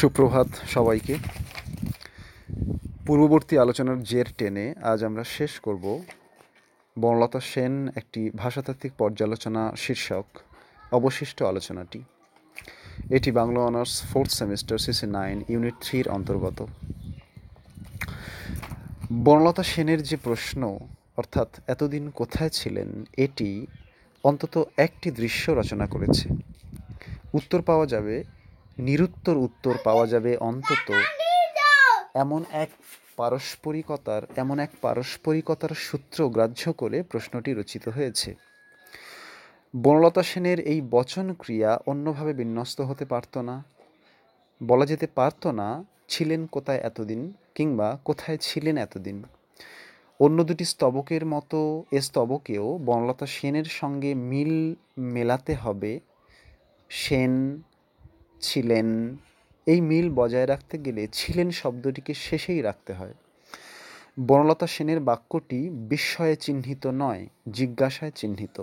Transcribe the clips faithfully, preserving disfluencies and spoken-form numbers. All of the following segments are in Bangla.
সুপ্রভাত সবাইকে। পূর্ববর্তী আলোচনার জের টেনে আজ আমরা শেষ করব বনলতা সেন একটি ভাষাতাত্ত্বিক পর্যালোচনা শীর্ষক অবশিষ্ট আলোচনাটি। এটি Bangla honours fourth semester C C nine থ্রির অন্তর্গত। বনলতা সেনের যে প্রশ্ন, অর্থাৎ এতদিন কোথায় ছিলেন, এটি অন্তত একটি দৃশ্য রচনা করেছে। উত্তর পাওয়া যাবে, নিরুত্তর উত্তর পাওয়া যাবে অন্তত এমন এক পারস্পরিকতার এমন এক পারস্পরিকতার সূত্র গ্রাহ্য করে প্রশ্নটি রচিত হয়েছে। বনলতা সেনের এই বচন ক্রিয়া অন্যভাবে বিন্যস্ত হতে পারত না। বলা যেতে পারত না ছিলেন কোথায় এতদিন, কিংবা কোথায় ছিলেন এতদিন। অন্য দুটি স্তবকের মতো এ স্তবকেও বনলতা সেনের সঙ্গে মিল মেলাতে হবে। সেন, ছিলেন, এই মিল বজায় রাখতে গেলে ছিলেন শব্দটিকে শেষেই রাখতে হয়। বনলতা সেনের বাক্যটি বিস্ময়ে চিহ্নিত নয়, জিজ্ঞাসায় চিহ্নিত।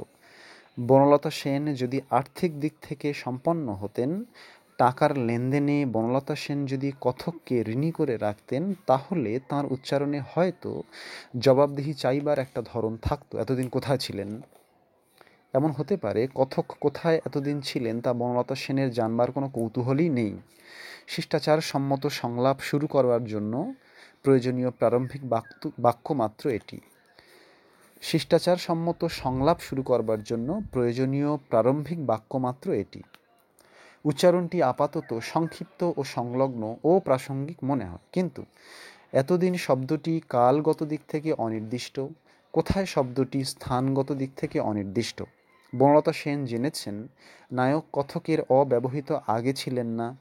বনলতা সেন যদি আর্থিক দিক থেকে সম্পন্ন হতেন, টাকার লেনদেনে বনলতা সেন যদি কথককে ঋণী করে রাখতেন, তাহলে তাঁর উচ্চারণে হয়তো জবাবদিহি চাইবার একটা ধরন থাকতো। এতদিন কোথায় ছিলেন? এমন হতে পারে কথক কোথায় এতদিন ছিলেন তা বনলতা সেনের জানবার কোনো কৌতূহলই নেই। শিষ্টাচার সম্মত সংলাপ শুরু করবার জন্য প্রয়োজনীয় প্রারম্ভিক বাক্য বাক্য মাত্র এটি। শিষ্টাচার সম্মত সংলাপ শুরু করবার জন্য প্রয়োজনীয় প্রারম্ভিক বাক্য মাত্র এটি। উচ্চারণটি আপাতত সংক্ষিপ্ত ও সংলগ্ন ও প্রাসঙ্গিক মনে হয়, কিন্তু এতদিন শব্দটি কালগত দিক থেকে অনির্দিষ্ট, কোথায় শব্দটি স্থানগত দিক থেকে অনির্দিষ্ট। বনলতা সেন জেনেছেন নায়ক কথকের অব্যবহৃত আগে ছিলেন না,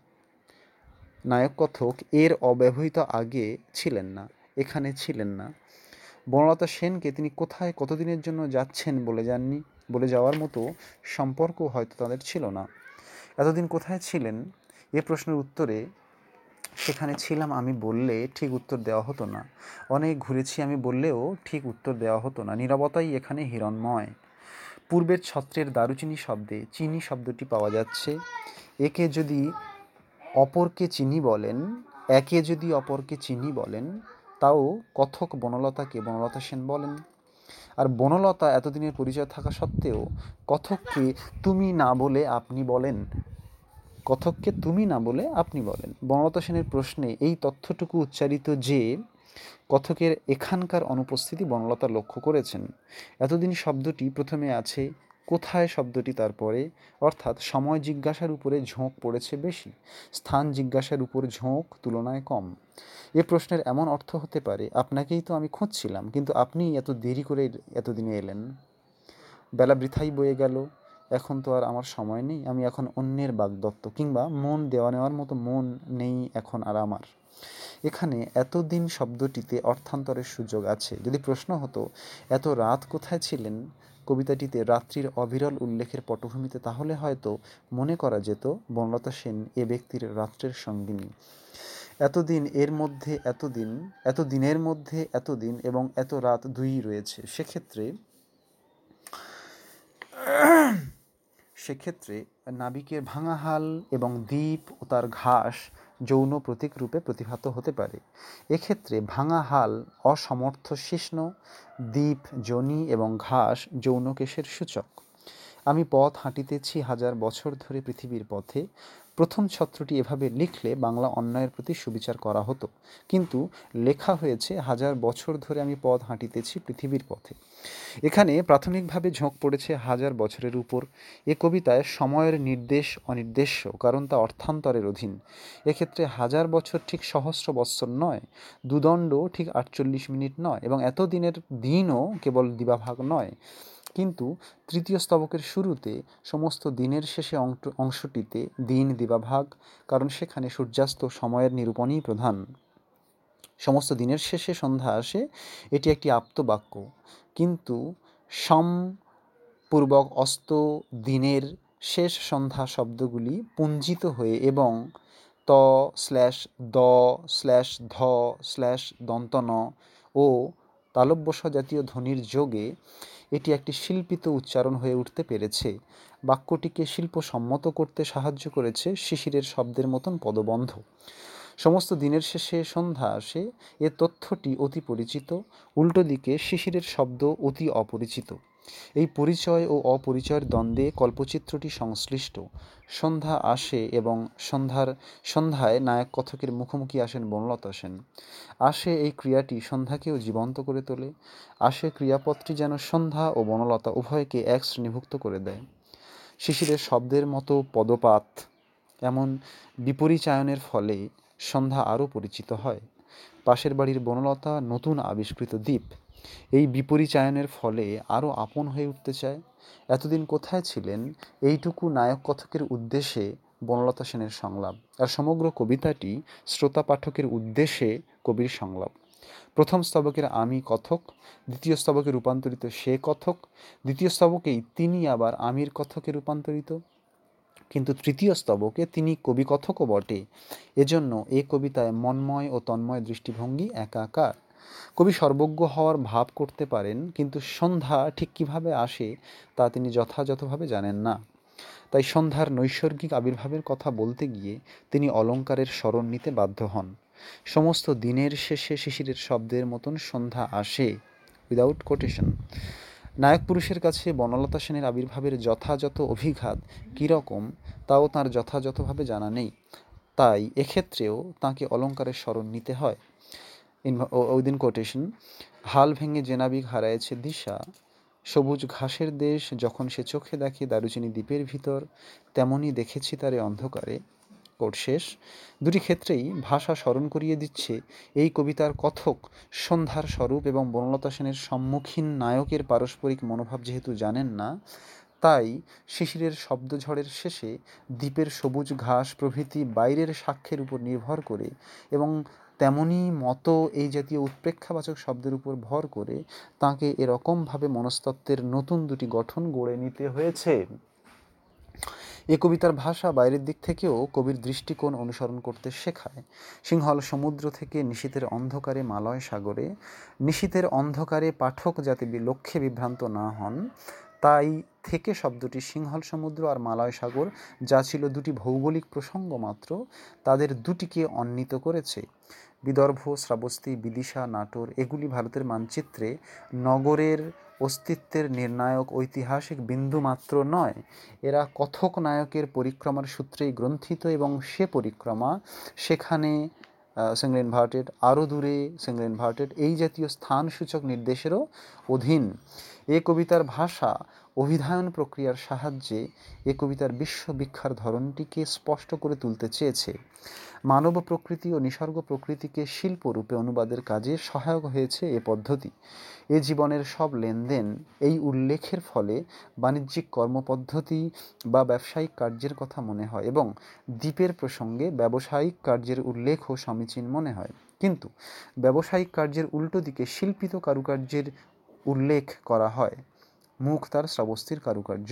নায়ক কথক এর অব্যবহৃত আগে ছিলেন না, এখানে ছিলেন না। বনলতা সেনকে তিনি কোথায় কতদিনের জন্য যাচ্ছেন বলে যাননি, বলে যাওয়ার মতো সম্পর্ক হয়তো তাদের ছিল না। এতদিন কোথায় ছিলেন এ প্রশ্নের উত্তরে সেখানে ছিলাম আমি বললে ঠিক উত্তর দেওয়া হতো না, অনেক ঘুরেছি আমি বললেও ঠিক উত্তর দেওয়া হতো না। নীরবতাই এখানে হিরণ্ময়। পূর্বের ছত্রের দারুচিনি শব্দে চিনি শব্দটি পাওয়া যাচ্ছে। একে যদি অপরকে চিনি বলেন একে যদি অপরকে চিনি বলেন তাও কথক বনলতাকে বনলতা সেন বলেন। আর বনলতা এতদিনের পরিচয় থাকা সত্ত্বেও কথককে তুমি না বলে আপনি বলেন কথককে তুমি না বলে আপনি বলেন। বনলতা সেনের প্রশ্নে এই তথ্যটুকু উচ্চারিত যে কথকের এখানকার অনুপস্থিতি বনলতা লক্ষ্য করেছেন। এতদিন শব্দটি প্রথমে আছে, কোথায় শব্দটি তারপরে, অর্থাৎ সময় জিজ্ঞাসার উপরে ঝোঁক পড়েছে বেশি, স্থান জিজ্ঞাসার উপর ঝোঁক তুলনায় কম। এ প্রশ্নের এমন অর্থ হতে পারে, আপনাকেই তো আমি খুঁজছিলাম, কিন্তু আপনি এত দেরি করে এতদিনে এলেন। বেলা বৃথাই বয়ে গেল, এখন তো আর আমার সময় নেই, আমি এখন অন্যের বাগদত্ত, কিংবা মন দেওয়া নেওয়ার মতো মন নেই এখন আর আমার। এখানে এতদিন শব্দটিতে অর্থান্তরের সুযোগ আছে। যদি প্রশ্ন হতো এত রাত কোথায় ছিলেন কবিতাটিতে রাত্রির অবিরল উল্লেখের পটভূমিতে, তাহলে হয়তো মনে করা যেত বনলতা সেন এ ব্যক্তির রাত্রের সঙ্গিনী। এতদিন এর মধ্যে এতদিন এত দিনের মধ্যে এতদিন এবং এত রাত দুই রয়েছে। সেক্ষেত্রে সেক্ষেত্রে নাবিকের ভাঙা হাল এবং দ্বীপ ও তার ঘাস যৌন প্রতীক রূপে প্রতিভাত হতে পারে। এক্ষেত্রে ভাঙা হাল অসমর্থ শিশ্ন, দ্বীপ যোনি এবং ঘাস যৌনকেশের সূচক। আমি পথ হাঁটিতেছি হাজার বছর ধরে পৃথিবীর পথে, প্রথম ছত্রটি এভাবে লিখলে বাংলা অন্যায়ের প্রতি সুবিচার করা হতো, কিন্তু লেখা হয়েছে হাজার বছর ধরে আমি পথ হাঁটিতেছি পৃথিবীর পথে। এখানে প্রাথমিকভাবে ঝোঁক পড়েছে হাজার বছরের উপর। এ কবিতায় সময়ের নির্দেশ অনির্দেশ্য, কারণ তা অর্থান্তরের অধীন। এক্ষেত্রে হাজার বছর ঠিক সহস্র বৎসর নয়, দুদণ্ড ঠিক আটচল্লিশ মিনিট নয়, এবং এত দিনের দিনও কেবল দিবাভাগ নয়। কিন্তু তৃতীয় স্তবকের শুরুতে সমস্ত দিনের শেষে অংশটিতে দিন দিবাভাগ, কারণ সেখানে সূর্যাস্ত সময়ের নিরূপণই প্রধান। সমস্ত দিনের শেষে সন্ধ্যা আসে, এটি একটি আপ্তবাক্য, কিন্তু সম পূর্বক অস্ত দিনের শেষ সন্ধ্যা শব্দগুলি পুঞ্জিত হয়ে এবং ত স্ল্যাশ দ স্ল্যাশ ধ স্ল্যাশ দন্তন ও তালব্যস্ব জাতীয় ধ্বনির যোগে এটি একটি শিল্পিত উচ্চারণ হয়ে উঠতে পেরেছে। বাক্যটিকে শিল্পসম্মত করতে সাহায্য করেছে শিশিরের শব্দের মতন পদবন্ধ। সমস্ত দিনের শেষে সন্ধ্যা আসে, এ তথ্যটি অতি পরিচিত, উল্টো দিকে শিশিরের শব্দ অতি অপরিচিত। এই পরিচয় ও অপরিচয়ের দ্বন্দ্বে কল্পচিত্রটি সংশ্লিষ্ট। সন্ধ্যা আসে এবং সন্ধ্যার সন্ধ্যায় নায়ক কথকের মুখোমুখি আসেন বনলতা সেন। আসে এই ক্রিয়াটি সন্ধ্যাকেও জীবন্ত করে তোলে। আসে ক্রিয়াপদটি যেন সন্ধ্যা ও বনলতা উভয়কে এক শ্রেণীভুক্ত করে দেয়। শিশিরের শব্দের মতো পদপাত এমন বিপরিচায়নের ফলে সন্ধ্যা আরও পরিচিত হয়। পাশের বাড়ির বনলতা নতুন আবিষ্কৃত দ্বীপ। এই বিপরিচায়নের ফলে আরও আপন হয়ে উঠতে চায়। এতদিন কোথায় ছিলেন, এইটুকু নায়ক কথকের উদ্দেশ্যে বনলতা সেনের সংলাপ। আর সমগ্র কবিতাটি শ্রোতা পাঠকের উদ্দেশ্যে কবির সংলাপ। প্রথম স্তবকের আমি কথক, দ্বিতীয় স্তবকে রূপান্তরিত সে কথক, দ্বিতীয় স্তবকেই তিনি আবার আমির কথকে রূপান্তরিত, কিন্তু তৃতীয় স্তবকে তিনি কবি কথকও বটে। এজন্য এ কবিতায় মন্ময় ও তন্ময় দৃষ্টিভঙ্গি একাকার। কবি সর্বজ্ঞ হওয়ার ভাব করতে পারেন, কিন্তু সন্ধ্যা ঠিক কীভাবে আসে তা তিনি যথাযথভাবে জানেন না। তাই সন্ধ্যার নৈসর্গিক আবির্ভাবের কথা বলতে গিয়ে তিনি অলঙ্কারের স্মরণ নিতে বাধ্য হন। সমস্ত দিনের শেষে শিশিরের শব্দের মতন সন্ধ্যা আসে, উইদাউট কোটেশন। নায়ক পুরুষের কাছে বনলতা সেনের আবির্ভাবের যথাযথ অভিঘাত কীরকম তাও তাঁর যথাযথভাবে জানা নেই। তাই এক্ষেত্রেও তাঁকে অলঙ্কারের স্মরণ নিতে হয়, উইদিন কোটেশন। হাল ভেঙে জেনাবিক হারায়েছে দিশা, সবুজ ঘাসের দেশ যখন সে চোখে দেখে দারুচিনি দ্বীপের ভিতর, তেমনই দেখেছি তারে অন্ধকারে। কোট শেষ। দুটি ক্ষেত্রেই ভাষা স্মরণ করিয়ে দিচ্ছে এই কবিতার কথক সন্ধ্যার স্বরূপ এবং বনলতা সেনের সম্মুখীন নায়কের পারস্পরিক মনোভাব যেহেতু জানেন না, তাই শিশিরের শব্দঝড়ের শেষে দ্বীপের সবুজ ঘাস প্রভৃতি বাইরের সাক্ষ্যের উপর নির্ভর করে এবং তেমনই মতো এই জাতীয় উৎপ্রেক্ষাবাচক শব্দের উপর ভর করে তাঁকে এরকমভাবে মনস্তত্ত্বের নতুন দুটি গঠন গড়ে নিতে হয়েছে। এ কবিতার ভাষা বাইরের দিক থেকেও কবির দৃষ্টিকোণ অনুসরণ করতে শেখায়। সিংহল সমুদ্র থেকে নিশীথের অন্ধকারে মালয় সাগরে, নিশীথের অন্ধকারে পাঠক যাতে লক্ষ্যে বিভ্রান্ত না হন, তাই থেকে শব্দটি সিংহল সমুদ্র আর মালয় সাগর, যা ছিল দুটি ভৌগোলিক প্রসঙ্গ মাত্র, তাদের দুটিকে অন্বিত করেছে। বিদর্ভ, শ্রাবস্তী, বিদিশা, নাটোর এগুলি ভারতের মানচিত্রে নগরের অস্তিত্বের নির্ণায়ক ঐতিহাসিক বিন্দু মাত্র নয়, এরা কথক নায়কের পরিক্রমার সূত্রেই গ্রন্থিত এবং সে পরিক্রমা সেখানে সিঙ্গল ইনভার্টেড, আরও দূরে সিঙ্গল ইনভার্টেড এই জাতীয় স্থানসূচক নির্দেশেরও অধীন। এ কবিতার ভাষা অভিধায়ন প্রক্রিয়ার সাহায্যে এ কবিতার বিশ্ববিখ্যার ধরনটিকে স্পষ্ট করে তুলতে চেয়েছে। মানব প্রকৃতি ও নিসর্গ প্রকৃতিকে শিল্পরূপে অনুবাদের কাজে সহায়ক হয়েছে এ পদ্ধতি। এ জীবনের সব লেনদেন এই উল্লেখের ফলে বাণিজ্যিক কর্মপদ্ধতি বা ব্যবসায়িক কার্যের কথা মনে হয় এবং দ্বীপের প্রসঙ্গে ব্যবসায়িক কার্যের উল্লেখও সমীচীন মনে হয়, কিন্তু ব্যবসায়িক কার্যের উল্টো দিকে শিল্পিত কারুকার্যের উল্লেখ করা হয়। মুখ তার শ্রাবস্তীর কারুকার্য,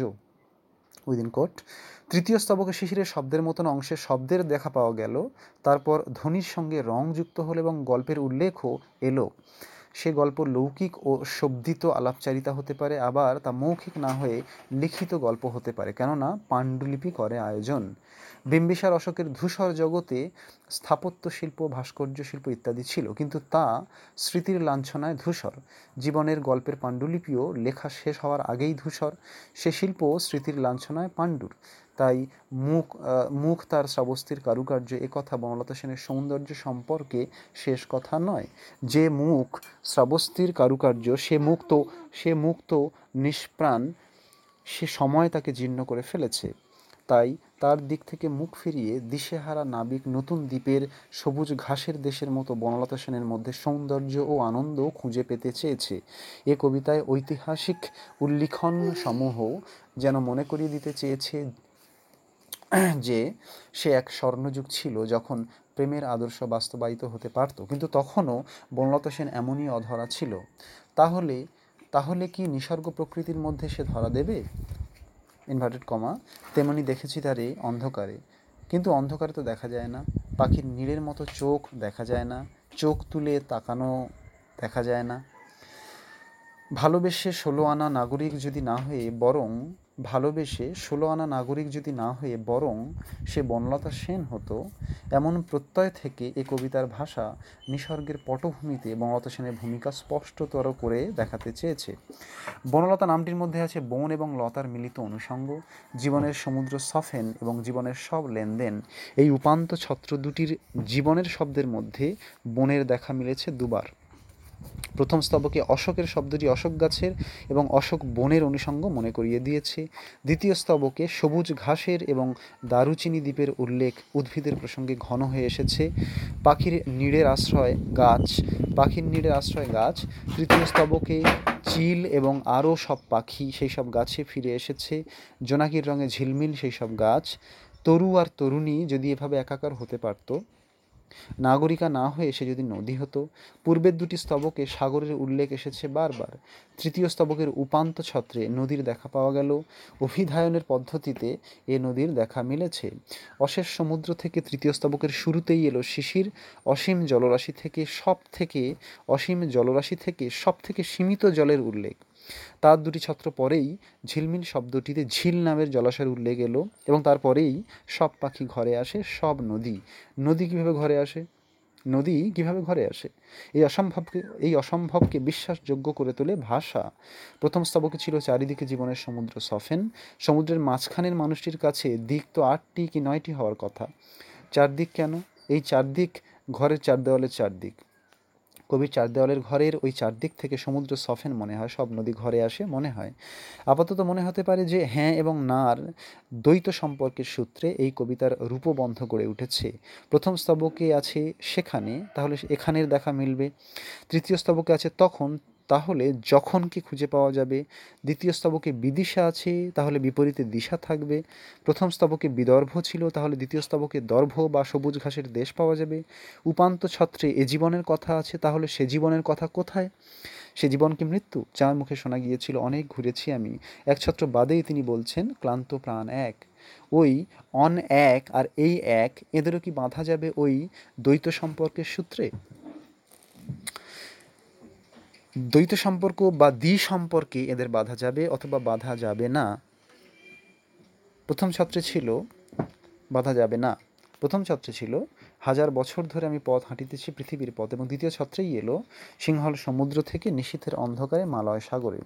উইদিন কোট। তৃতীয় স্তবকে শিশিরের শব্দের মতন অংশে শব্দের দেখা পাওয়া গেল, তারপর ধ্বনির সঙ্গে রং যুক্ত হলো এবং গল্পের উল্লেখও এলো। সে গল্প লৌকিক ও শব্দিত আলাপচারিতা হতে পারে, আবার তা মৌখিক না হয়ে লিখিত গল্প হতে পারে, কেননা পাণ্ডুলিপি করে আয়োজন। বিম্বিসার অশোকের ধূসর জগতে স্থাপত্য শিল্প, ভাস্কর্য শিল্প ইত্যাদি ছিল, কিন্তু তা স্মৃতির লাঞ্ছনায় ধূসর। জীবনের গল্পের পাণ্ডুলিপিও লেখা শেষ হওয়ার আগেই ধূসর, সে শিল্প স্মৃতির লাঞ্ছনায় পাণ্ডুর। তাই মুখ মুখ তার শ্রাবস্তীর কারুকার্য এ কথা বনলতা সেনের সৌন্দর্য সম্পর্কে শেষ কথা নয়। যে মুখ শ্রাবস্তীর কারুকার্য সে মুখ তো সে মুখ তো নিষ্প্রাণ, সে সময় তাকে জীর্ণ করে ফেলেছে। তাই তার দিক থেকে মুখ ফিরিয়ে দিশেহারা নাবিক নতুন দ্বীপের সবুজ ঘাসের দেশের মতো বনলতা সেনের মধ্যে সৌন্দর্য ও আনন্দ খুঁজে পেতে চেয়েছে। এ কবিতায় ঐতিহাসিক উল্লিখন সমূহ যেন মনে করিয়ে দিতে চেয়েছে যে সে এক স্বর্ণযুগ ছিল যখন প্রেমের আদর্শ বাস্তবায়িত হতে পারত, কিন্তু তখনও বনলতা সেন এমনই অধরা ছিল। তাহলে তাহলে কি নিসর্গ প্রকৃতির মধ্যে সে ধরা দেবে, ইনভার্টেড কমা, তেমনি দেখেছি তারে অন্ধকারে, কিন্তু অন্ধকারে তো দেখা যায় না। পাখির নীড়ের মতো চোখ দেখা যায় না, চোখ তুলে তাকানো দেখা যায় না। ভালোবেসে ষোলো আনা নাগরিক যদি না হয়ে বরং ভালোবেসে ষোলো আনা নাগরিক যদি না হয়ে বরং সে বনলতা সেন হতো, এমন প্রত্যয় থেকে এ কবিতার ভাষা নিসর্গের পটভূমিতে বনলতা সেনের ভূমিকা স্পষ্টতর করে দেখাতে চেয়েছে। বনলতা নামটির মধ্যে আছে বন এবং লতার মিলিত অনুষঙ্গ, জীবনের সমুদ্র সফেন এবং জীবনের সব লেনদেন। এই উপান্ত ছত্র দুটির জীবনের শব্দের মধ্যে বনের দেখা মিলেছে দুবার। প্রথম স্তবকে অশোকের শব্দটি অশোক গাছের এবং অশোক বনের অনুষঙ্গ মনে করিয়ে দিয়েছে। দ্বিতীয় স্তবকে সবুজ ঘাসের এবং দারুচিনি দ্বীপের উল্লেখ উদ্ভিদের প্রসঙ্গে ঘন হয়ে এসেছে। পাখির নীড়ের আশ্রয় গাছ পাখির নীড়ের আশ্রয় গাছ তৃতীয় স্তবকে চিল এবং আরও সব পাখি সেই সব গাছে ফিরে এসেছে। জোনাকির রঙে ঝিলমিল সেই সব গাছ। তরু আর তরুণী যদি এভাবে একাকার হতে পারত, নাগরিকা না হয়ে সে যদি নদী হতো। পূর্বের দুটি স্তবকে সাগরের উল্লেখ এসেছে বারবার। তৃতীয় স্তবকের উপান্ত ছত্রে নদীর দেখা পাওয়া গেল। অভিধায়নের পদ্ধতিতে এ নদীর দেখা মিলেছে। অশেষ সমুদ্র থেকে তৃতীয় স্তবকের শুরুতেই এলো শিশির। অসীম জলরাশি থেকে সব থেকে অসীম জলরাশি থেকে সব থেকে সীমিত জলের উল্লেখ। তার দুটি ছত্র পরেই ঝিলমিল শব্দটিতে ঝিল নামের জলাশয়ের উল্লেখ এলো এবং তারপরেই সব পাখি ঘরে আসে, সব নদী। নদী কীভাবে ঘরে আসে নদী কীভাবে ঘরে আসে এই অসম্ভবকে এই অসম্ভবকে বিশ্বাসযোগ্য করে তোলে ভাষা। প্রথম স্তবকে ছিল চারিদিকে জীবনের সমুদ্র সফেন। সমুদ্রের মাঝখানের মানুষটির কাছে দিক তো আটটি কি নয়টি হওয়ার কথা। চারদিক কেন? এই চারদিক ঘরের চার দেওয়ালের চারদিক। কবির চার দেওয়ালের ঘরের ওই চারদিক থেকে সমুদ্র সফেন মনে হয়, সব নদী ঘরে আসে মনে হয়। আপাতত মনে হতে পারে যে হ্যাঁ এবং নার দ্বৈত সম্পর্কের সূত্রে এই কবিতার রূপবন্ধ গড়ে উঠেছে। প্রথম স্তবকে আছে সেখানে, তাহলে এখানের দেখা মিলবে। তৃতীয় স্তবকে আছে তখন, তাহলে যখনকে খুঁজে পাওয়া যাবে। দ্বিতীয় স্তবকে বিদিশা আছে, তাহলে বিপরীতে দিশা থাকবে। প্রথম স্তবকে বিদর্ভ ছিল, তাহলে দ্বিতীয় স্তবকে দর্ভ বা সবুজ ঘাসের দেশ পাওয়া যাবে। উপান্ত ছত্রে এ জীবনের কথা আছে, তাহলে সে জীবনের কথা কোথায়? সে জীবন কি মৃত্যু? যার মুখে শোনা গিয়েছিল অনেক ঘুরেছি আমি, এক ছত্র বাদেই তিনি বলছেন ক্লান্ত প্রাণ এক। ওই অন এক আর এই এক, এদেরও কি বাঁধা যাবে ওই দ্বৈত সম্পর্কের সূত্রে? দ্বৈত সম্পর্ক বা দ্বি সম্পর্কে এদের বাঁধা যাবে অথবা বাঁধা যাবে না। প্রথম ছত্রে ছিল বাঁধা যাবে না। প্রথম ছত্রে ছিল হাজার বছর ধরে আমি পথ হাঁটিতেছি পৃথিবীর পথ, এবং দ্বিতীয় ছত্রেই এলো সিংহল সমুদ্র থেকে নিশীথের অন্ধকারে মালয় সাগরে।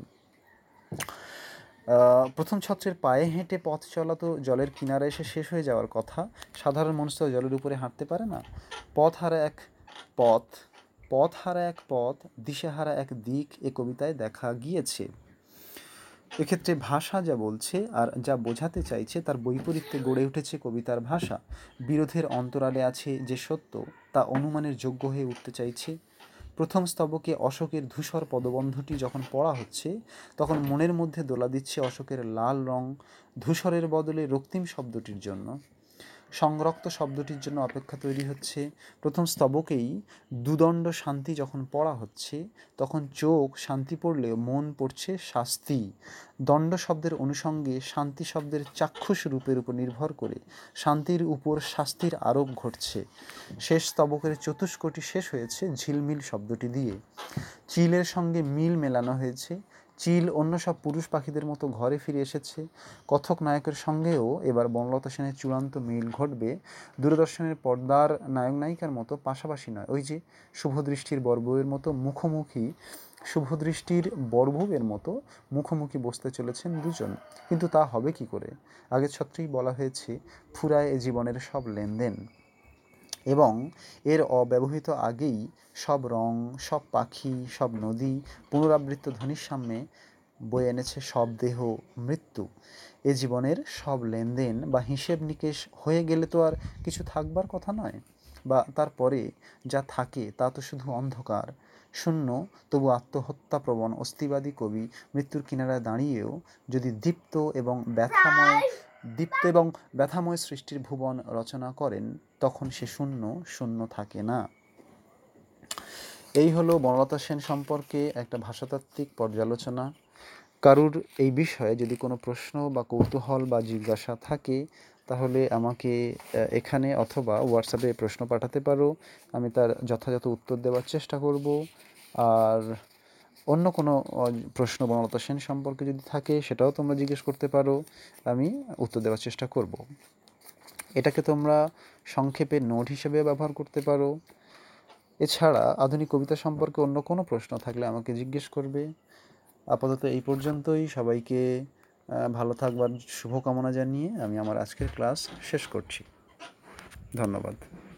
প্রথম ছত্রের পায়ে হেঁটে পথ চলা তো জলের কিনারে এসে শেষ হয়ে যাওয়ার কথা। সাধারণ মানুষ তো জলের উপরে হাঁটতে পারে না। পথ হারা এক পথ পথ হারা এক পথ দিশেহারা এক দিক এ কবিতায় দেখা গিয়েছে। এক্ষেত্রে ভাষা যা বলছে আর যা বোঝাতে চাইছে তার বৈপরীত্যে গড়ে উঠেছে কবিতার ভাষা। বিরোধের অন্তরালে আছে যে সত্য, তা অনুমানের যোগ্য হয়ে উঠতে চাইছে। প্রথম স্তবকে অশোকের ধূসর পদবন্ধটি যখন পড়া হচ্ছে, তখন মনের মধ্যে দোলা দিচ্ছে অশোকের লাল রং ধূসরের বদলে রক্তিম শব্দটির জন্য। সংরক্ত শব্দটির জন্য অপেক্ষা তৈরি হচ্ছে। প্রথম স্তবকেই দুদণ্ড শান্তি যখন পড়া হচ্ছে, তখন চোখ শান্তি পড়লেও মন পড়ছে শাস্তি। দণ্ড শব্দের অনুষঙ্গে শান্তি শব্দের চাক্ষুষ রূপের উপর নির্ভর করে শান্তির উপর শাস্তির আরোপ ঘটছে। শেষ স্তবকের চতুষ্কোটি শেষ হয়েছে ঝিলমিল শব্দটি দিয়ে। চিলের সঙ্গে মিল মেলানো হয়েছে। চিল অন্য সব পুরুষ পাখিদের মতো ঘরে ফিরে এসেছে। কথক নায়কের সঙ্গেও এবার বনলতা সেনের চূড়ান্ত মিল ঘটবে। দূরদর্শনের পর্দার নায়ক নায়িকার মতো পাশাপাশি নয়, ওই যে শুভদৃষ্টির বরবউয়ের মতো মুখোমুখি শুভদৃষ্টির বরবউয়ের মতো মুখোমুখি বসতে চলেছেন দুজন। কিন্তু তা হবে কি করে? আগের ছত্রেই বলা হয়েছে ফুরায় এ জীবনের সব লেনদেন, এবং এর অব্যবহৃত আগেই সব রং, সব পাখি, সব নদী পুনরাবৃত্ত ধ্বনির সামনে বয়ে এনেছে সব দেহ মৃত্যু। এ জীবনের সব লেনদেন বা হিসেব নিকেশ হয়ে গেলে তো আর কিছু থাকবার কথা নয়, বা তারপরে যা থাকে তা তো শুধু অন্ধকার শূন্য। তবু আত্মহত্যাপ্রবণ অস্তিবাদী কবি মৃত্যুর কিনারায় দাঁড়িয়েও যদি দীপ্ত এবং ব্যথাময় দীপ্ত এবং ব্যথাময় সৃষ্টির ভুবন রচনা করেন, তখন সে শূন্য শূন্য থাকে না। এই হলো বনলতা সেন সম্পর্কে একটা ভাষাতাত্ত্বিক পর্যালোচনা। কারুর এই বিষয়ে যদি কোনো প্রশ্ন বা কৌতূহল বা জিজ্ঞাসা থাকে, তাহলে আমাকে এখানে অথবা হোয়াটসঅ্যাপে প্রশ্ন পাঠাতে পারো। আমি তার যথাযথ উত্তর দেওয়ার চেষ্টা করব। আর অন্য কোনো প্রশ্ন বনলতা সেন সম্পর্কে যদি থাকে সেটাও তোমরা জিজ্ঞেস করতে পারো, আমি উত্তর দেওয়ার চেষ্টা করব। এটাকে তোমরা সংক্ষেপে নোট হিসেবে ব্যবহার করতে পারো। এছাড়া আধুনিক কবিতা সম্পর্কে অন্য কোনো প্রশ্ন থাকলে আমাকে জিজ্ঞেস করবে। আপাতত এই পর্যন্তই। সবাইকে ভালো থাকবার শুভকামনা জানিয়ে আমি আমার আজকের ক্লাস শেষ করছি। ধন্যবাদ।